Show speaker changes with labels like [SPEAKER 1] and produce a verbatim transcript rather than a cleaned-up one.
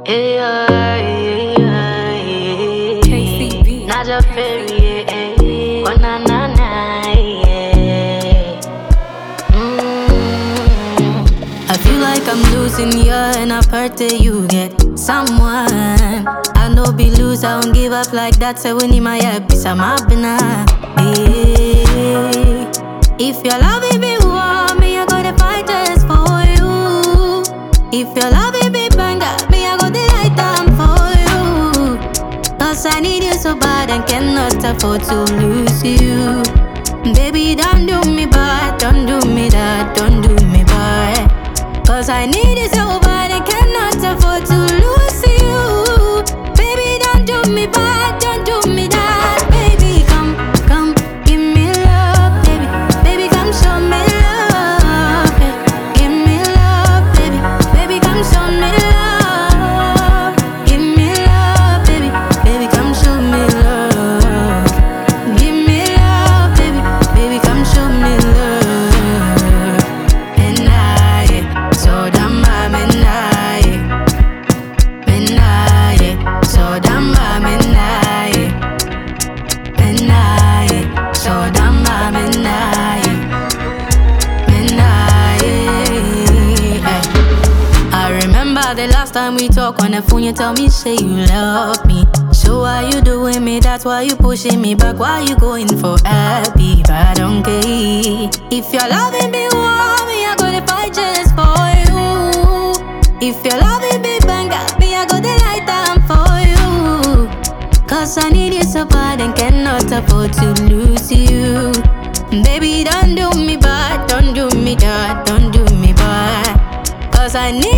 [SPEAKER 1] Yeah, yeah, yeah. Naja Perry, yeah. Oh, na, na, na, yeah. Mm.
[SPEAKER 2] I feel like I'm losing you and I've heard that you get someone. I know be lose, I won't give up like that. So when in my head, piece I'm up in If your love is be warm, me I gonna fight just for you. If your love is be banger, me I go the light down for you. Cause I need you so bad and cannot afford to lose you. Baby, don't do me bad, don't do me that, don't do me bad. Cause I need you so bad and cannot afford to lose you. Baby, don't do me bad, don't do me that. Baby, come, come, give me love, baby. Baby, come show me love, yeah. Give me love, baby. Baby, come show me love. Give me love, baby. Baby, come show me love. Give me love, baby. Baby, come show me love. And I, so damn I'm in I, and I, so damn I'm in I, and I, so damn I'm in I, and I. I remember the last time we talked on the phone. You tell me say you love me. So why you doing me? That's why you pushing me back. Why you going for happy? But I don't care. If you're loving me, warm me, I gonna fight just for you. If you're loving me, banger, me I go the light down for you. Cause I need you so bad and cannot afford to lose you. Baby, don't do me bad, don't do me that, don't do me bad. Cause I need